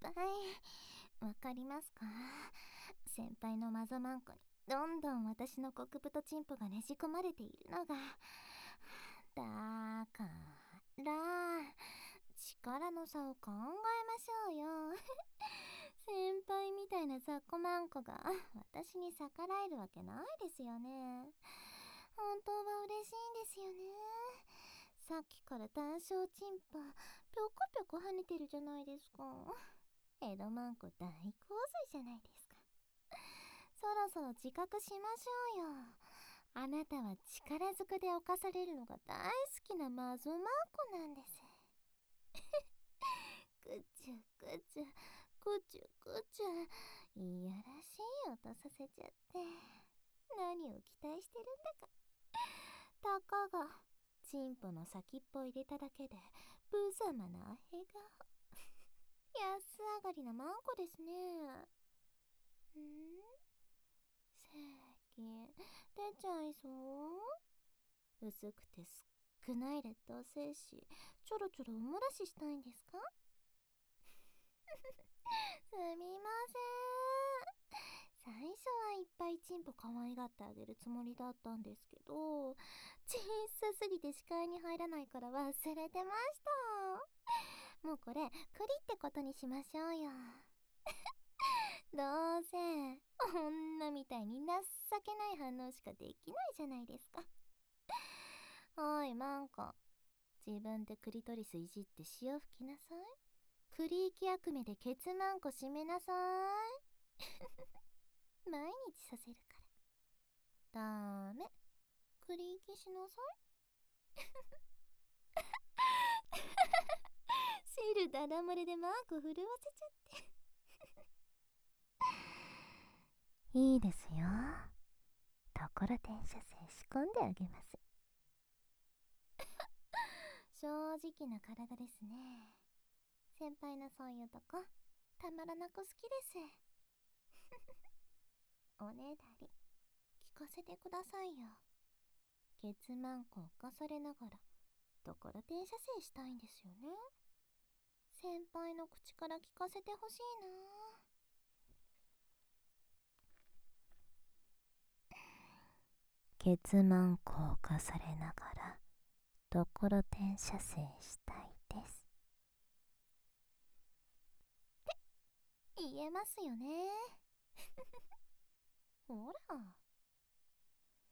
輩、わかりますか？先輩のマゾマンコにどんどん私の極太チンポがねじ込まれているのが。だから力の差を考えましょうよ。先輩みたいな雑魚マンコが私に逆らえるわけないですよね。本当は嬉しいんですよね。さっきから単小チンポぴょこぴょこ跳ねてるじゃないですか。エロマンコ大洪水じゃないですか。そろそろ自覚しましょうよ。あなたは力ずくで侵されるのが大好きなマゾマンコなんです。ぐちゅぐちゅぐちゅぐちゅ、いやらしい音させちゃって、何を期待してるんだか。たかがチンポの先っぽ入れただけで無様な笑顔。安上がりなマンコですね。席出ちゃいそう？薄くて少ない劣等精子ちょろちょろおもらししたいんですか？すみません。最初はいっぱいチンポ可愛がってあげるつもりだったんですけど、小さすぎて視界に入らないから忘れてました。もうこれ栗ってことにしましょうよ。どうせ女みたいに情けない反応しかできないじゃないですか。おいマンコ、自分でクリトリスいじって潮吹きなさい。クリーキ役目でケツマンコ締めなさい。毎日させるから。ダメ、クリーキしなさい。汁ダダ漏れでマーク震わせちゃって。いいですよ、ところてん射精仕込んであげます。正直な体ですね。先輩のそういうとこたまらなく好きです。おねだり聞かせてくださいよ。ケツマンコを犯されながらところてん射精したいんですよね。先輩の口から聞かせてほしいな。ケツマンコを犯されながらところてん射精したいです。って言えますよね。ほら